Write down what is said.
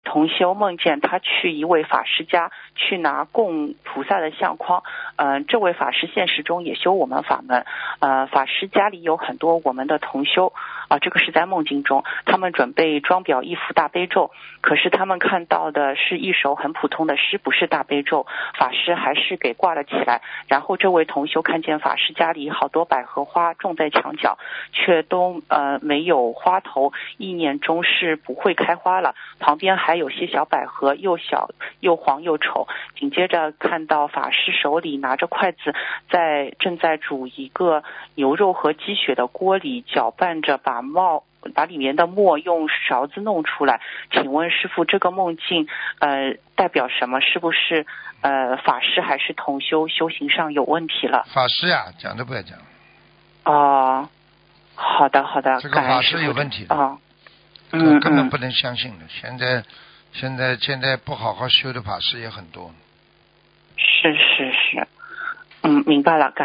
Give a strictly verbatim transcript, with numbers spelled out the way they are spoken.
同修梦见他去一位法师家去拿供菩萨的相框，嗯、呃，这位法师现实中也修我们法门，呃，法师家里有很多我们的同修啊、呃，这个是在梦境中，他们准备装裱一幅大悲咒，可是他们看到的是一首很普通的诗，不是大悲咒，法师还是给挂了起来。然后这位同修看见法师家里好多百合花种在墙角，却都呃没有花头，意念中是不会开花了，旁边还有些小百合，又小又黄又丑。紧接着看到法师手里拿着筷子，在正在煮一个牛肉和鸡血的锅里，搅拌着把沫把里面的沫用勺子弄出来。请问师父，这个梦境呃代表什么？是不是呃法师还是同修修行上有问题了？ 法师呀、啊，讲都不要讲。 哦、呃，好的好的， 这个法师有问题的啊， 嗯，根本不能相信的。现在现在现在不好好修的法师也很多。 是是是，嗯，明白了。感